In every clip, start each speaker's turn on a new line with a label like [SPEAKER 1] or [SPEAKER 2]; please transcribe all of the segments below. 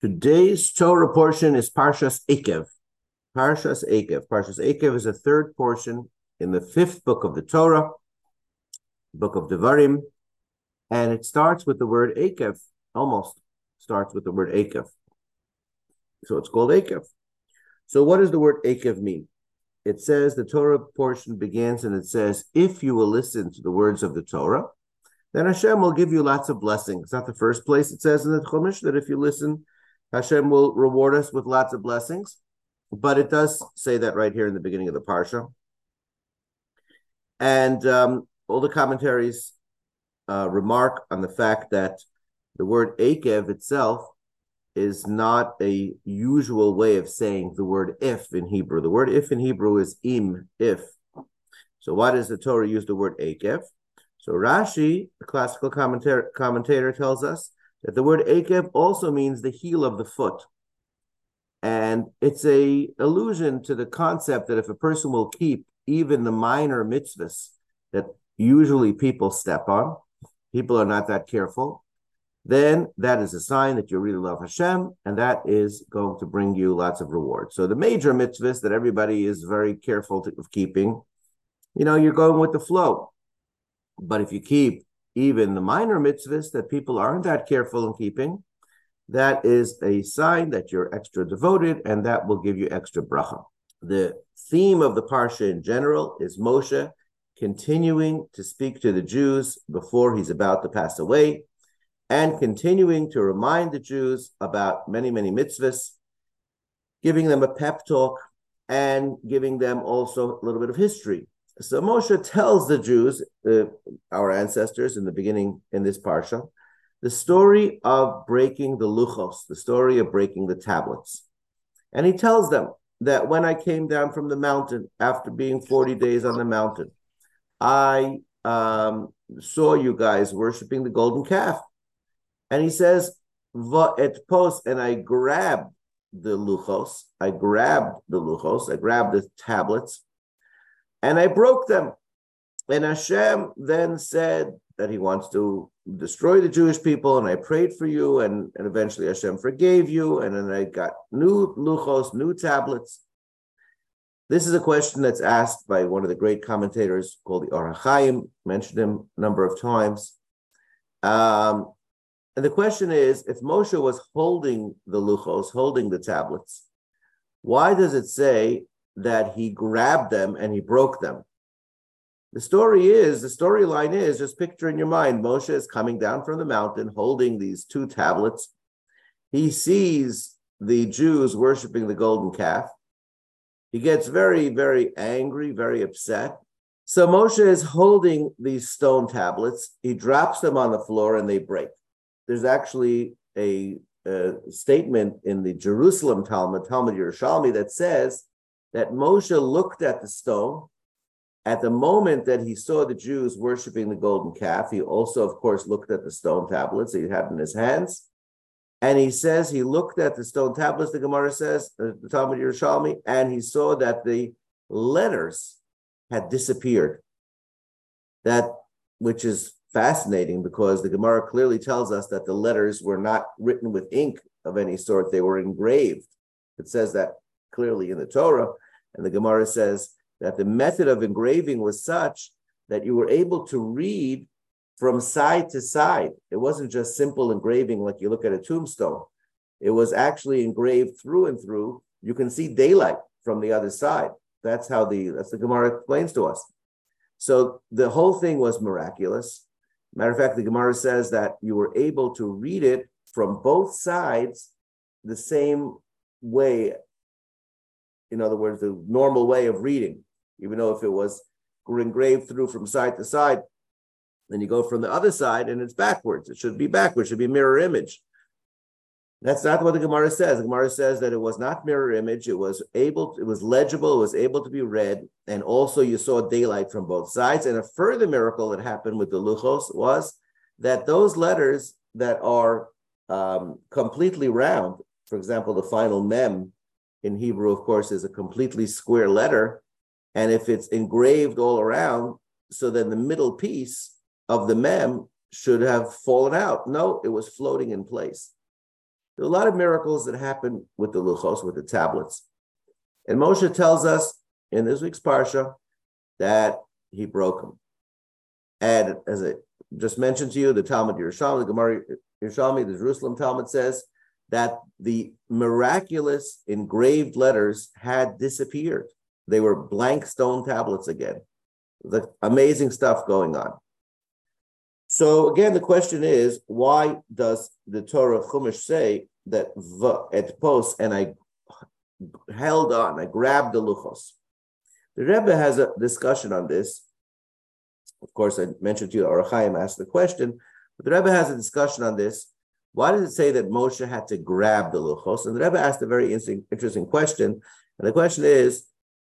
[SPEAKER 1] Today's Torah portion is Parshas Ekev. Parshas Ekev. Parshas Ekev is the third portion in the fifth book of the Torah, book of Devarim, and it starts with the word Ekev, almost starts with the word Ekev. So it's called Ekev. So what does the word Ekev mean? It says the Torah portion begins and it says, if you will listen to the words of the Torah, then Hashem will give you lots of blessings. It's not the first place it says in the Chumash that if you listen, Hashem will reward us with lots of blessings. But it does say that right here in the beginning of the Parsha. And all the commentaries remark on the fact that the word Ekev itself is not a usual way of saying the word if in Hebrew. The word if in Hebrew is im, if. So why does the Torah use the word Ekev? So Rashi, the classical commentator, tells us that the word Ekev also means the heel of the foot. And it's a allusion to the concept that if a person will keep even the minor mitzvahs that usually people step on, people are not that careful, then that is a sign that you really love Hashem, and that is going to bring you lots of reward. So the major mitzvahs that everybody is very careful of keeping, you're going with the flow. But if you keep even the minor mitzvahs that people aren't that careful in keeping, that is a sign that you're extra devoted, and that will give you extra bracha. The theme of the Parsha in general is Moshe continuing to speak to the Jews before he's about to pass away, and continuing to remind the Jews about many, many mitzvahs, giving them a pep talk, and giving them also a little bit of history. So Moshe tells the Jews, our ancestors in the beginning in this Parsha, the story of breaking the luchos, the story of breaking the tablets. And he tells them that when I came down from the mountain, after being 40 days on the mountain, I saw you guys worshiping the golden calf. And he says, Va'et pos, and I grabbed the luchos, I grabbed the tablets, and I broke them. And Hashem then said that he wants to destroy the Jewish people, and I prayed for you, and eventually Hashem forgave you, and then I got new luchos, new tablets. This is a question that's asked by one of the great commentators called the Or HaChaim, mentioned him a number of times. And the question is, if Moshe was holding the luchos, holding the tablets, why does it say that he grabbed them and he broke them? The storyline is, just picture in your mind, Moshe is coming down from the mountain holding these two tablets. He sees the Jews worshiping the golden calf. He gets very, very angry, very upset. So Moshe is holding these stone tablets. He drops them on the floor and they break. There's actually a statement in the Jerusalem Talmud Yerushalmi, that says that Moshe looked at the stone. At the moment that he saw the Jews worshiping the golden calf, he also, of course, looked at the stone tablets he had in his hands. And he says he looked at the stone tablets, the Gemara says, the Talmud Yerushalmi, and he saw that the letters had disappeared. Which is fascinating, because the Gemara clearly tells us that the letters were not written with ink of any sort. They were engraved. It says that clearly in the Torah. And the Gemara says that the method of engraving was such that you were able to read from side to side. It wasn't just simple engraving like you look at a tombstone. It was actually engraved through and through. You can see daylight from the other side. That's the Gemara explains to us. So the whole thing was miraculous. Matter of fact, the Gemara says that you were able to read it from both sides the same way. In other words, the normal way of reading, even though if it was engraved through from side to side, then you go from the other side and it's backwards. It should be backwards, it should be mirror image. That's not what the Gemara says. The Gemara says that it was not mirror image. It was legible, it was able to be read, and also you saw daylight from both sides. And a further miracle that happened with the luchos was that those letters that are completely round, for example, the final mem in Hebrew, of course, is a completely square letter. And if it's engraved all around, so then the middle piece of the mem should have fallen out. No, it was floating in place. There are a lot of miracles that happen with the luchos, with the tablets. And Moshe tells us in this week's parsha that he broke them. And as I just mentioned to you, the Talmud Yerushalmi, the Gemara Yerushalmi, the Jerusalem Talmud says that the miraculous engraved letters had disappeared. They were blank stone tablets again. The amazing stuff going on. So again, the question is, why does the Torah Chumash say that et pos, and I held on, I grabbed the luchos? The Rebbe has a discussion on this. Of course, I mentioned to you, Or HaChaim asked the question, but the Rebbe has a discussion on this. Why does it say that Moshe had to grab the luchos? And the Rebbe asked a very interesting question. And the question is,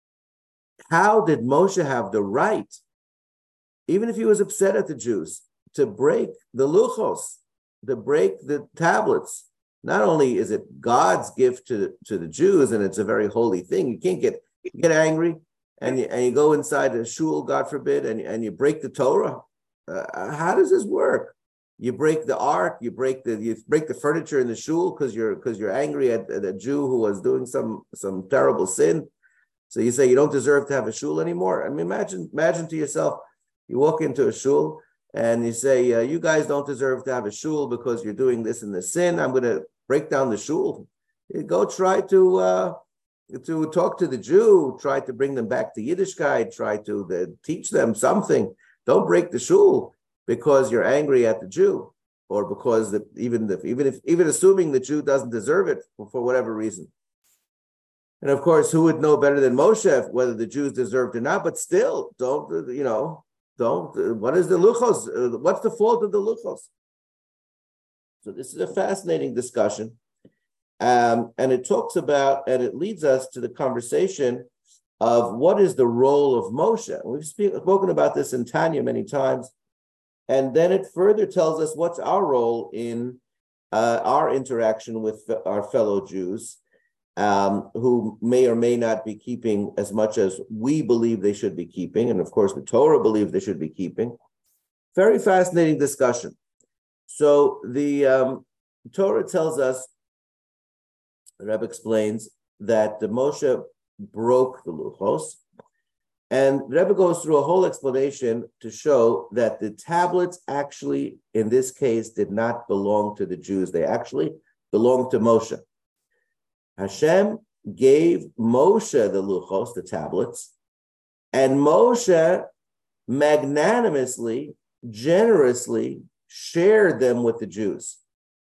[SPEAKER 1] how did Moshe have the right, even if he was upset at the Jews, to break the luchos, to break the tablets? Not only is it God's gift to the Jews, and it's a very holy thing, you can't get angry and you go inside a shul, God forbid, and you break the Torah. How does this work? You break the ark, you break the furniture in the shul because you're angry at a Jew who was doing some terrible sin. So you say you don't deserve to have a shul anymore. I mean, imagine to yourself, you walk into a shul and you say, you guys don't deserve to have a shul because you're doing this and this sin. I'm going to break down the shul. You go try to talk to the Jew, try to bring them back to Yiddishkeit, try to teach them something. Don't break the shul because you're angry at the Jew, or because even assuming the Jew doesn't deserve it for whatever reason. And of course, who would know better than Moshe whether the Jews deserved or not? But still, don't. What is the luchos? What's the fault of the luchos? So this is a fascinating discussion. And it talks about, and it leads us to the conversation of what is the role of Moshe. We've spoken about this in Tanya many times. And then it further tells us what's our role in our interaction with our fellow Jews, who may or may not be keeping as much as we believe they should be keeping. And of course, the Torah believes they should be keeping. Very fascinating discussion. So the Torah tells us, the Rebbe explains, that the Moshe broke the luchos. And the Rebbe goes through a whole explanation to show that the tablets actually, in this case, did not belong to the Jews. They actually belonged to Moshe. Hashem gave Moshe the luchos, the tablets, and Moshe magnanimously, generously shared them with the Jews.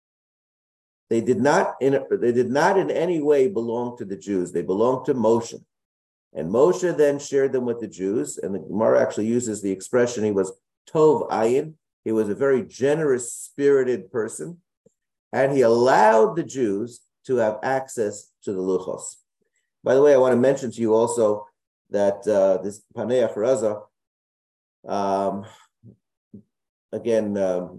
[SPEAKER 1] They did not in any way belong to the Jews. They belonged to Moshe. And Moshe then shared them with the Jews. And the Gemara actually uses the expression, he was Tov Ayin. He was a very generous, spirited person. And he allowed the Jews to have access to the luchos. By the way, I want to mention to you also that this Panei Acharaza, again,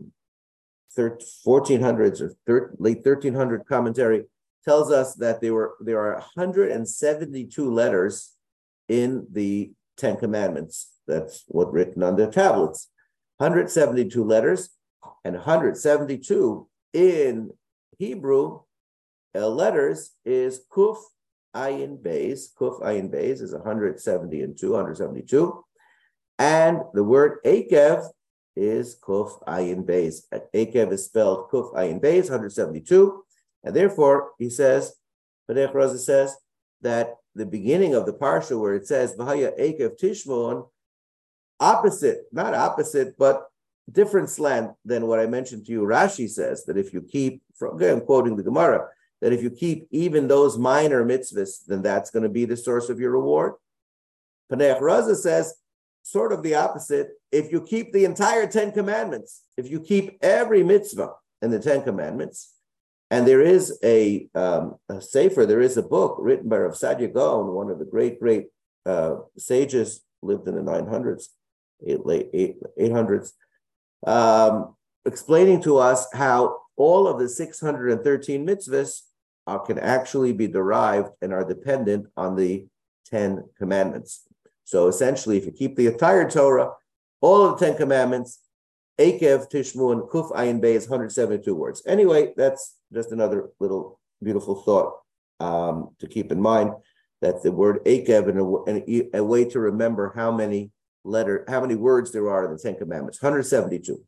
[SPEAKER 1] 1400s or late 1300 commentary tells us that there are 172 letters in the Ten Commandments. That's what's written on the tablets. 172 letters, and 172 in Hebrew letters is Kuf Ayin Beis. Kuf Ayin Beis is 172. And the word Akev is Kuf Ayin Beis. Akev is spelled Kuf Ayin Beis, 172. And therefore, he says, Panei Acharaza says that the beginning of the parsha where it says V'haya Akev Tishmon, not opposite, but different slant than what I mentioned to you. Rashi says that if you keep, again, quoting the Gemara, that if you keep even those minor mitzvahs, then that's going to be the source of your reward. Panei Acharaza says sort of the opposite. If you keep the entire 10 commandments, if you keep every mitzvah in the 10 commandments, and there is a sefer, there is a book written by Rav Sadia Gaon, one of the great sages, lived in the 900s, late 800s, explaining to us how all of the 613 mitzvahs can actually be derived and are dependent on the 10 commandments. So essentially, if you keep the entire Torah, all of the 10 commandments, Akev, Tishmu, and Kuf Ayin Bey is 172 words. Anyway, that's just another little beautiful thought to keep in mind, that the word Akev and a way to remember how many words there are in the Ten Commandments, 172.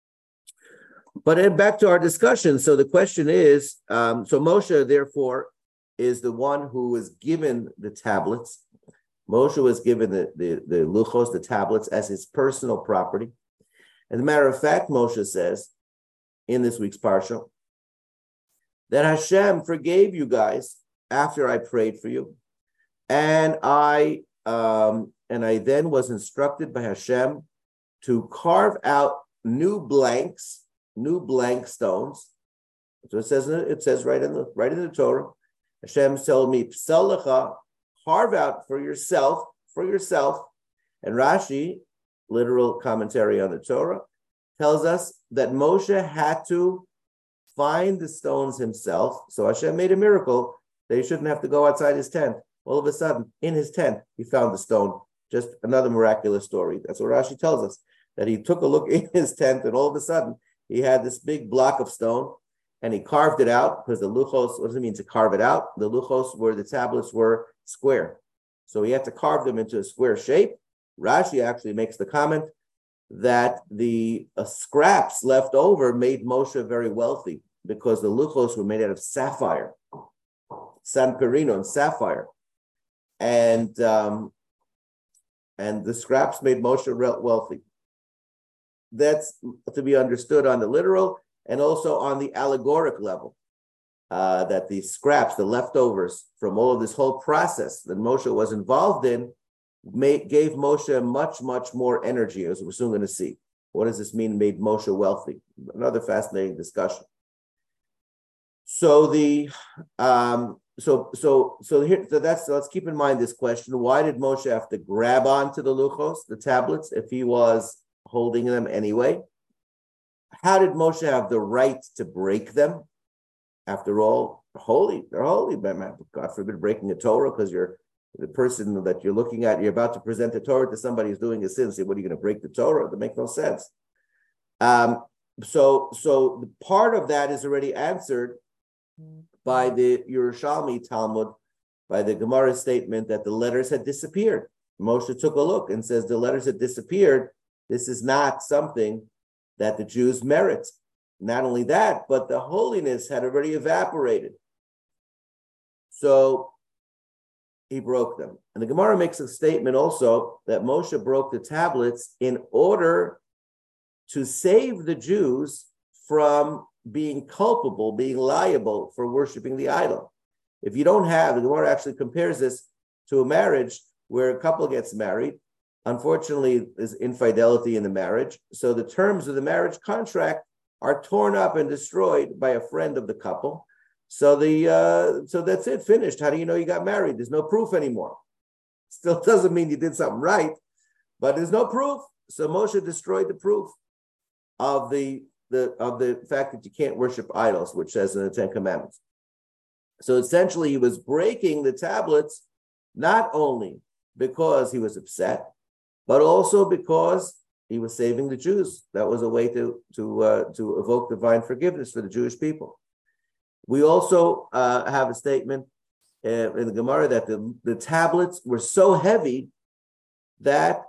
[SPEAKER 1] But then back to our discussion. So the question is, so Moshe, therefore, is the one who was given the tablets. Moshe was given the luchos, the tablets, as his personal property. As a matter of fact, Moshe says in this week's parsha that Hashem forgave you guys after I prayed for you, and I then was instructed by Hashem to carve out new blank stones. So it says right in the Torah. Hashem told me, Psalecha, carve out for yourself. And Rashi, literal commentary on the Torah, tells us that Moshe had to find the stones himself. So Hashem made a miracle that he shouldn't have to go outside his tent. All of a sudden, in his tent, he found the stone. Just another miraculous story. That's what Rashi tells us, that he took a look in his tent, and all of a sudden, he had this big block of stone, and he carved it out, because the luchos, what does it mean to carve it out? The luchos, where the tablets were square. So he had to carve them into a square shape. Rashi actually makes the comment that the scraps left over made Moshe very wealthy, because the luchos were made out of sapphire, San Perino and sapphire. And the scraps made Moshe wealthy. That's to be understood on the literal and also on the allegoric level, that the scraps, the leftovers from all of this whole process that Moshe was involved in, gave Moshe much, much more energy, as we're soon going to see. What does this mean, made Moshe wealthy? Another fascinating discussion. So let's keep in mind this question. Why did Moshe have to grab onto the luchos, the tablets, if he was holding them anyway? How did Moshe have the right to break them? After all, they're holy. God forbid breaking a Torah, because you're the person that you're looking at, you're about to present the Torah to somebody who's doing a sin. Say, what are you going to break the Torah? That makes no sense. So the part of that is already answered by the Yerushalmi Talmud, by the Gemara statement that the letters had disappeared. Moshe took a look and says the letters had disappeared. This is not something that the Jews merit. Not only that, but the holiness had already evaporated. So he broke them. And the Gemara makes a statement also that Moshe broke the tablets in order to save the Jews from being culpable, being liable for worshiping the idol. If you don't have, the Gemara actually compares this to a marriage where a couple gets married. Unfortunately, there's infidelity in the marriage. So the terms of the marriage contract are torn up and destroyed by a friend of the couple. So that's it, finished. How do you know you got married? There's no proof anymore. Still doesn't mean you did something right, but there's no proof. So Moshe destroyed the proof of the fact that you can't worship idols, which says in the Ten Commandments. So essentially, he was breaking the tablets not only because he was upset, but also because he was saving the Jews. That was a way to evoke divine forgiveness for the Jewish people. We also have a statement in the Gemara that the tablets were so heavy that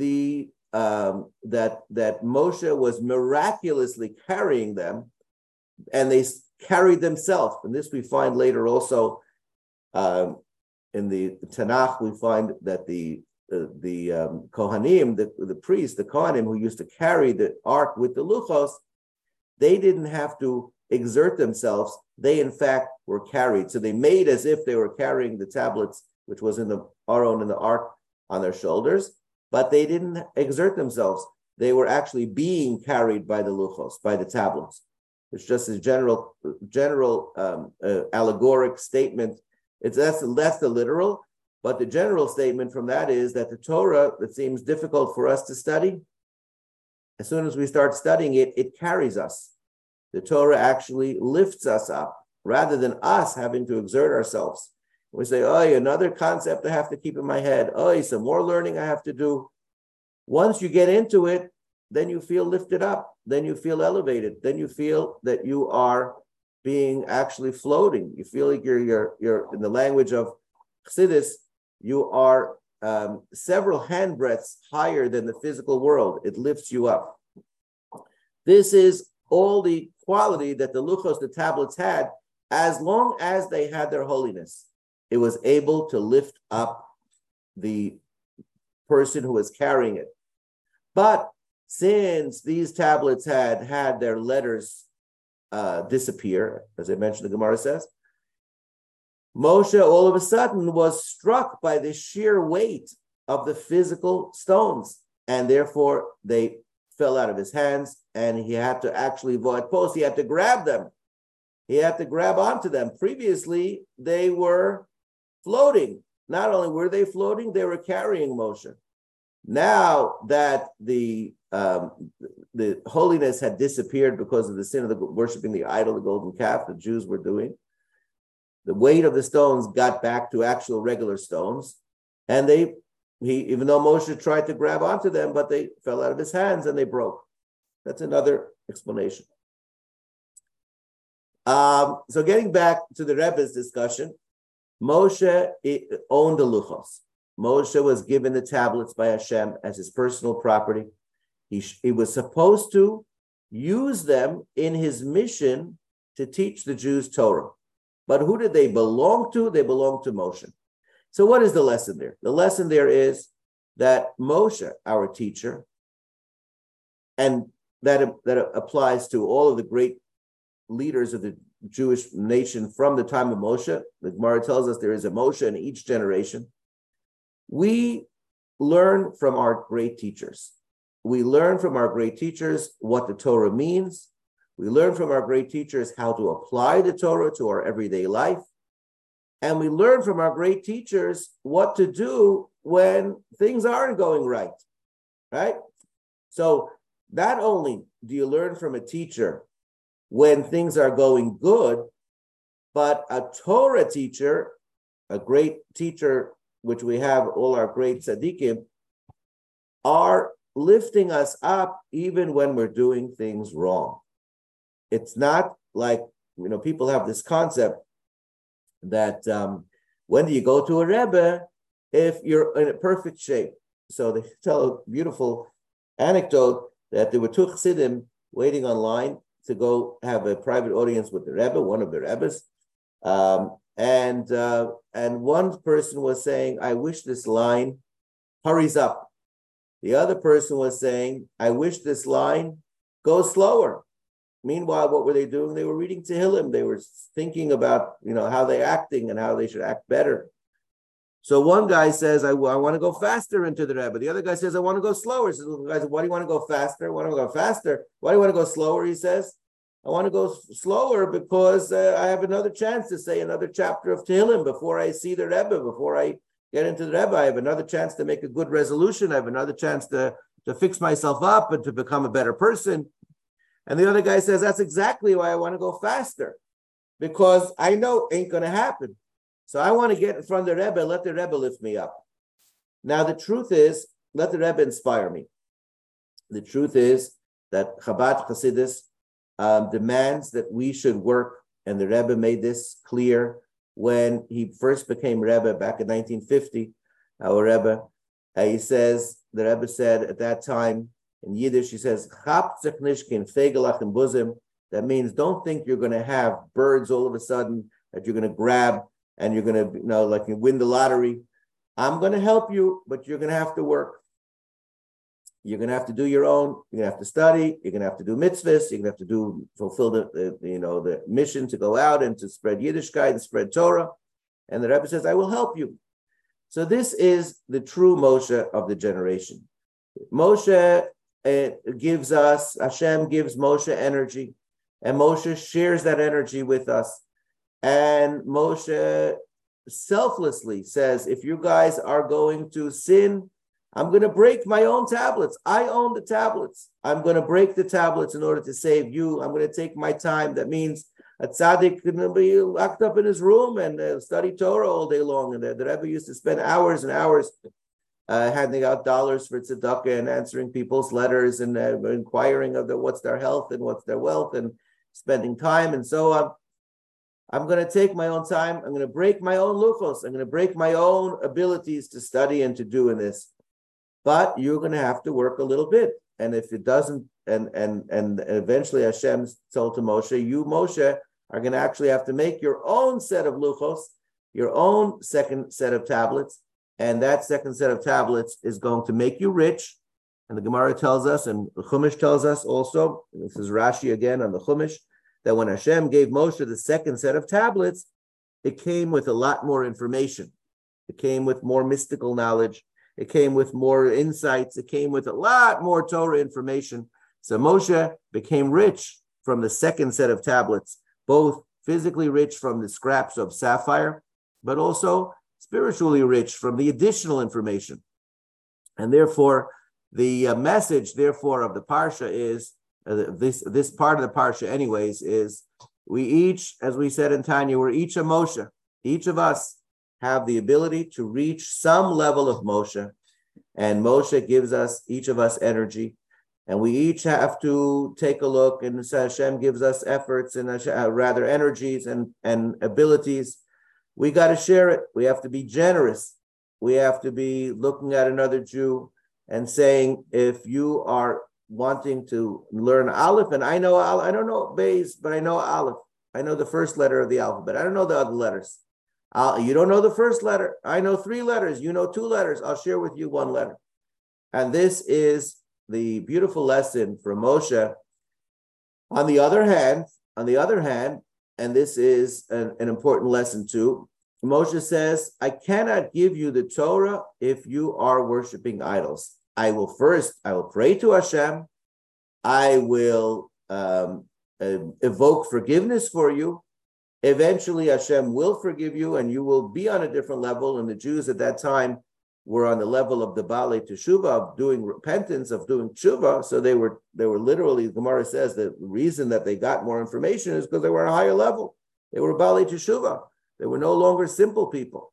[SPEAKER 1] that Moshe was miraculously carrying them, and they carried themselves. And this we find later also in the Tanakh. We find that the Kohanim, the priests, the Kohanim who used to carry the ark with the luchos, they didn't have to exert themselves. They in fact were carried. So they made as if they were carrying the tablets, which was in the Aron and the ark, on their shoulders, but they didn't exert themselves. They were actually being carried by the luchos, by the tablets. It's just a general allegoric statement. That's the literal, but the general statement from that is that the Torah that seems difficult for us to study, as soon as we start studying it, it carries us. The Torah actually lifts us up rather than us having to exert ourselves. We say, oh, another concept I have to keep in my head. Oh, some more learning I have to do. Once you get into it, then you feel lifted up, then you feel elevated, then you feel that you are being actually floating. You feel like you're in the language of Chassidus, you are several handbreadths higher than the physical world. It lifts you up. This is all the quality that the luchos, the tablets, had, as long as they had their holiness. It was able to lift up the person who was carrying it. But since these tablets had their letters disappear, as I mentioned, the Gemara says, Moshe all of a sudden was struck by the sheer weight of the physical stones, and therefore they fell out of his hands, and he had to actually void post. He had to grab them. He had to grab onto them. Previously, they were floating. Not only were they floating, they were carrying Moshe. Now that the holiness had disappeared because of the sin of worshiping the idol, the golden calf, the Jews were doing, the weight of the stones got back to actual regular stones, and even though Moshe tried to grab onto them, but they fell out of his hands and they broke. That's another explanation. So getting back to the Rebbe's discussion, Moshe owned the luchos. Moshe was given the tablets by Hashem as his personal property. He was supposed to use them in his mission to teach the Jews Torah. But who did they belong to? They belonged to Moshe. So what is the lesson there? The lesson there is that Moshe, our teacher, and that applies to all of the great leaders of the Jewish nation from the time of Moshe. The Gemara tells us there is a Moshe in each generation. We learn from our great teachers. We learn from our great teachers what the Torah means. We learn from our great teachers how to apply the Torah to our everyday life. And we learn from our great teachers what to do when things aren't going right, right? So not only do you learn from a teacher when things are going good, but a Torah teacher, a great teacher, which we have all our great tzaddikim, are lifting us up even when we're doing things wrong. It's not like, people have this concept that when do you go to a Rebbe if you're in a perfect shape? So they tell a beautiful anecdote that there were two Chassidim waiting online to go have a private audience with the Rebbe, one of the Rebbes. And one person was saying, I wish this line hurries up. The other person was saying, I wish this line goes slower. Meanwhile, what were they doing? They were reading Tehillim. They were thinking about, how they're acting and how they should act better. So one guy says, I want to go faster into the Rebbe. The other guy says, I want to go slower. So the guy says, why do you want to go faster? Why do you want to go faster? Why do you want to go slower? He says, I want to go slower because I have another chance to say another chapter of Tehillim before I see the Rebbe, before I get into the Rebbe. I have another chance to make a good resolution. I have another chance to fix myself up and to become a better person. And the other guy says, that's exactly why I want to go faster, because I know it ain't going to happen. So I want to get in front of the Rebbe, let the Rebbe lift me up. Now, the truth is, let the Rebbe inspire me. The truth is that Chabad Hasidus demands that we should work, and the Rebbe made this clear when he first became Rebbe back in 1950, our Rebbe. The Rebbe said at that time, in Yiddish, he says, that means don't think you're going to have birds all of a sudden that you're going to grab and you're going to, like you win the lottery. I'm going to help you, but you're going to have to work. You're going to have to do your own. You're going to have to study. You're going to have to do mitzvahs. You're going to have to fulfill the mission to go out and to spread Yiddishkeit and spread Torah. And the Rebbe says, I will help you. So this is the true Moshe of the generation. Moshe gives us, Hashem gives Moshe energy, and Moshe shares that energy with us. And Moshe selflessly says, if you guys are going to sin, I'm going to break my own tablets. I own the tablets. I'm going to break the tablets in order to save you. I'm going to take my time. That means a tzaddik can be locked up in his room and study Torah all day long. And the Rebbe used to spend hours and hours handing out dollars for tzedakah and answering people's letters and inquiring of what's their health and what's their wealth and spending time and so on. I'm going to take my own time. I'm going to break my own luchos. I'm going to break my own abilities to study and to do in this. But you're going to have to work a little bit. And if it doesn't, and eventually Hashem told to Moshe, you, Moshe, are going to actually have to make your own set of luchos, your own second set of tablets. And that second set of tablets is going to make you rich. And the Gemara tells us, and the Chumash tells us also, this is Rashi again on the Chumash, that when Hashem gave Moshe the second set of tablets, it came with a lot more information. It came with more mystical knowledge. It came with more insights. It came with a lot more Torah information. So Moshe became rich from the second set of tablets, both physically rich from the scraps of sapphire, but also spiritually rich from the additional information. And therefore, the message, therefore, of the Parsha is, this part of the Parsha anyways, is we each, as we said in Tanya, we're each a Moshe. Each of us have the ability to reach some level of Moshe. And Moshe gives us, each of us, energy. And we each have to take a look, and Hashem gives us efforts and rather energies and abilities. We got to share it. We have to be generous. We have to be looking at another Jew and saying, if you are wanting to learn Aleph, and I don't know Beis, but I know Aleph. I know the first letter of the alphabet. I don't know the other letters. You don't know the first letter. I know 3 letters. You know 2 letters. I'll share with you 1 letter. And this is the beautiful lesson from Moshe. On the other hand, and this is an important lesson too, Moshe says, I cannot give you the Torah if you are worshiping idols. I will pray to Hashem. I will evoke forgiveness for you. Eventually, Hashem will forgive you, and you will be on a different level. And the Jews at that time were on the level of the Baalei Teshuvah, of doing repentance, of doing tshuva. So they were literally, the Gemara says, the reason that they got more information is because they were on a higher level. They were Baalei Teshuvah. They were no longer simple people.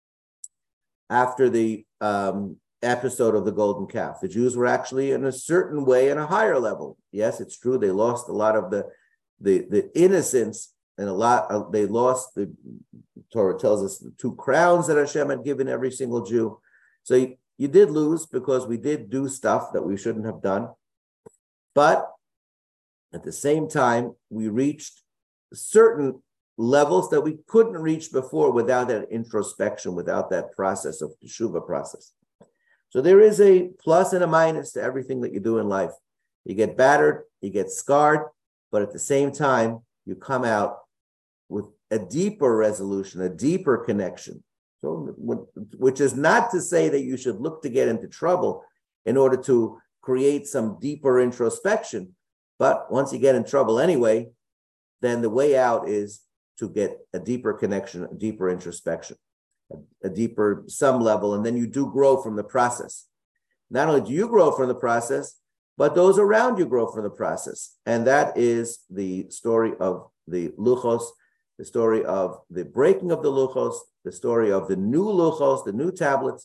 [SPEAKER 1] After the episode of the golden calf, the Jews were actually in a certain way in a higher level. Yes, it's true. They lost a lot of the innocence, and they lost, the Torah tells us, the 2 crowns that Hashem had given every single Jew. So you did lose because we did do stuff that we shouldn't have done. But at the same time, we reached certain levels that we couldn't reach before without that introspection, without that process of teshuvah process. So there is a plus and a minus to everything that you do in life. You get battered, you get scarred, but at the same time, you come out with a deeper resolution, a deeper connection. So, which is not to say that you should look to get into trouble in order to create some deeper introspection. But once you get in trouble anyway, then the way out is to get a deeper connection, a deeper introspection, a deeper some level, and then you do grow from the process. Not only do you grow from the process, but those around you grow from the process. And that is the story of the luchos, the story of the breaking of the luchos, the story of the new luchos, the new tablets.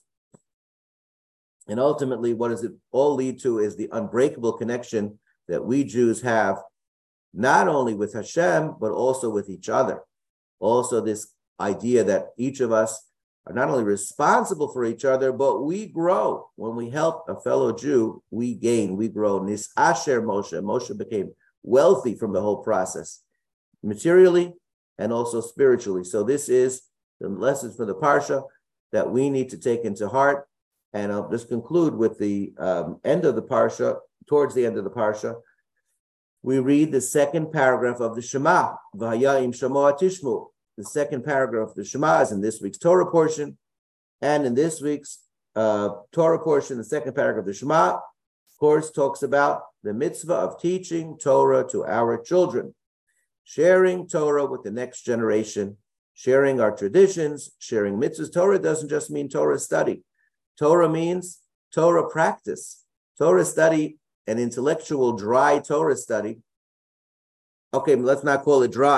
[SPEAKER 1] And ultimately, what does it all lead to is the unbreakable connection that we Jews have, not only with Hashem, but also with each other. Also this idea that each of us are not only responsible for each other, but we grow. When we help a fellow Jew, we gain, we grow. Nis asher Moshe. Moshe became wealthy from the whole process, materially and also spiritually. So this is the lessons for the Parsha that we need to take into heart. And I'll just conclude with the end of the Parsha. Towards the end of the Parsha, we read the second paragraph of the Shema, V'haya im shamoa tishmu. The second paragraph of the Shema is in this week's Torah portion. And in this week's Torah portion, the second paragraph of the Shema, of course, talks about the mitzvah of teaching Torah to our children, sharing Torah with the next generation, sharing our traditions, sharing mitzvahs. Torah doesn't just mean Torah study. Torah means Torah practice. Torah study, an intellectual, dry Torah study. Okay, let's not call it dry.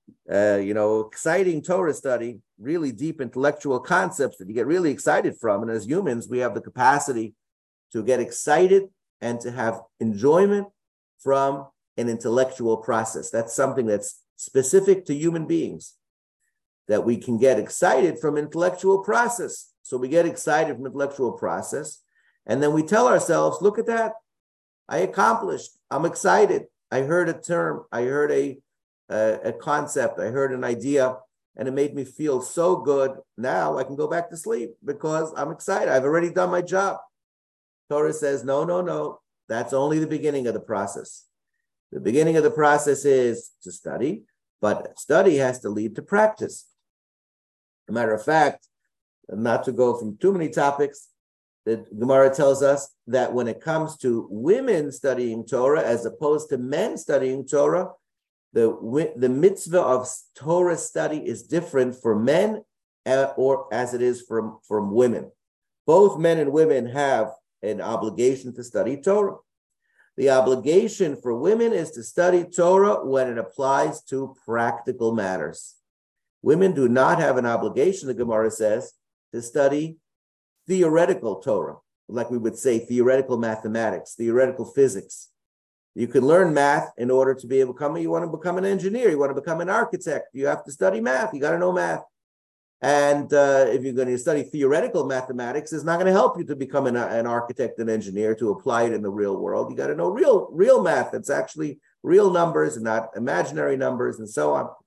[SPEAKER 1] exciting Torah study, really deep intellectual concepts that you get really excited from. And as humans, we have the capacity to get excited and to have enjoyment from an intellectual process. That's something that's specific to human beings, that we can get excited from intellectual process. So we get excited from intellectual process, and then we tell ourselves, look at that. I accomplished. I'm excited. I heard a term. I heard a concept. I heard an idea, and it made me feel so good. Now I can go back to sleep because I'm excited. I've already done my job. Torah says, no. That's only the beginning of the process. The beginning of the process is to study, but study has to lead to practice. As a matter of fact, not to go from too many topics, the Gemara tells us that when it comes to women studying Torah as opposed to men studying Torah, the mitzvah of Torah study is different for men or as it is from women. Both men and women have an obligation to study Torah. The obligation for women is to study Torah when it applies to practical matters. Women do not have an obligation, the Gemara says, to study theoretical Torah, like we would say theoretical mathematics, theoretical physics. You can learn math in order to be able to you want to become an engineer, you want to become an architect, you have to study math, you got to know math. And if you're going to study theoretical mathematics, it's not going to help you to become an architect and engineer, to apply it in the real world. You got to know real math. It's actually real numbers and not imaginary numbers and so on.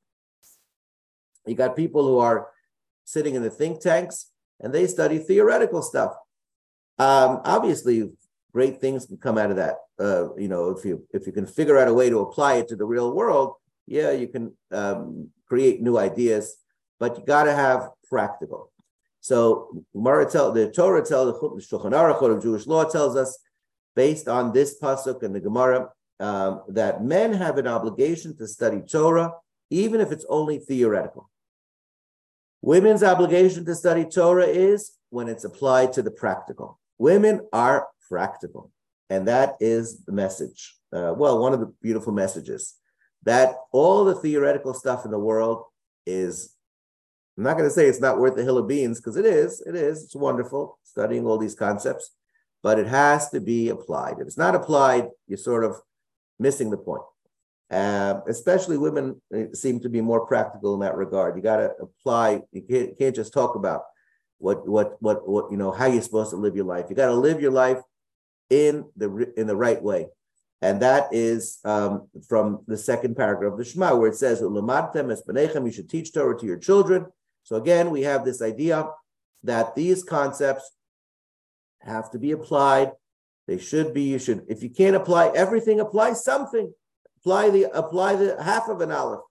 [SPEAKER 1] You got people who are sitting in the think tanks and they study theoretical stuff. Obviously, great things can come out of that. If you can figure out a way to apply it to the real world, yeah, you can create new ideas. But you got to have practical. So the Torah tells, the Shulchan Aruch of Jewish law tells us, based on this pasuk and the Gemara, that men have an obligation to study Torah, even if it's only theoretical. Women's obligation to study Torah is when it's applied to the practical. Women are practical, and that is the message. One of the beautiful messages, that all the theoretical stuff in the world is, I'm not going to say it's not worth a hill of beans, because it is. It's wonderful studying all these concepts, but it has to be applied. If it's not applied, you're sort of missing the point. Especially women seem to be more practical in that regard. You got to apply. You can't just talk about what how you're supposed to live your life. You got to live your life in the right way. And that is from the second paragraph of the Shema, where it says, you should teach Torah to your children. So again, we have this idea that these concepts have to be applied. They should be, if you can't apply everything, apply something. Apply the half of an aleph.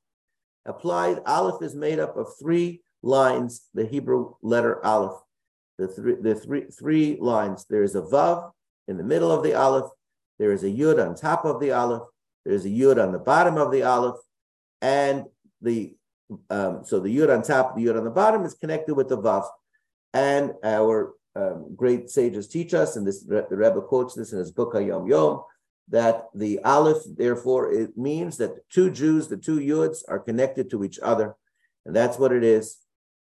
[SPEAKER 1] Aleph is made up of 3 lines, the Hebrew letter aleph. The three lines. There is a vav in the middle of the aleph. There is a yud on top of the aleph. There's a yud on the bottom of the aleph, and so the yud on top, the yud on the bottom is connected with the vav. And our great sages teach us, and the Rebbe quotes this in his book Hayom Yom, that the aleph, therefore, it means that the 2 Jews, the 2 yuds, are connected to each other, and that's what it is.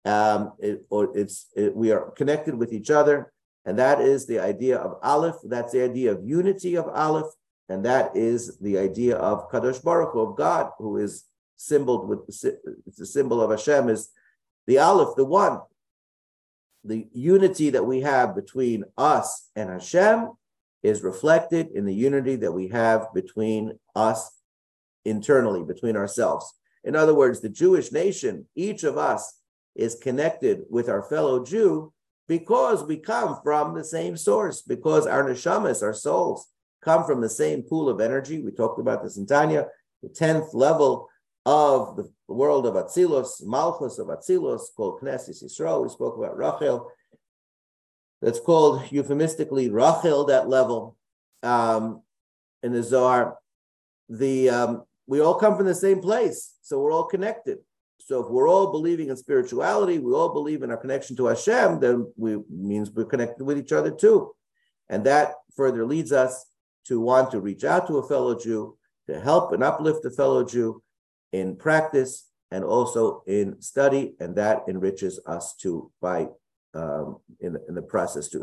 [SPEAKER 1] We are connected with each other. And that is the idea of Aleph. That's the idea of unity of Aleph. And that is the idea of Kadosh Baruch Hu, of God, who is symboled with the symbol of Hashem, is the Aleph, the one. The unity that we have between us and Hashem is reflected in the unity that we have between us internally, between ourselves. In other words, the Jewish nation, each of us is connected with our fellow Jew because we come from the same source, because our neshamas, our souls, come from the same pool of energy. We talked about this in Tanya, the 10th level of the world of Atzilus, Malchus of Atzilus, called Knesset Yisrael. We spoke about Rachel. That's called euphemistically Rachel, that level. In the Zohar, we all come from the same place, so we're all connected. So if we're all believing in spirituality, we all believe in our connection to Hashem, then means we're connected with each other too. And that further leads us to want to reach out to a fellow Jew, to help and uplift a fellow Jew in practice, and also in study, and that enriches us too by in the process too.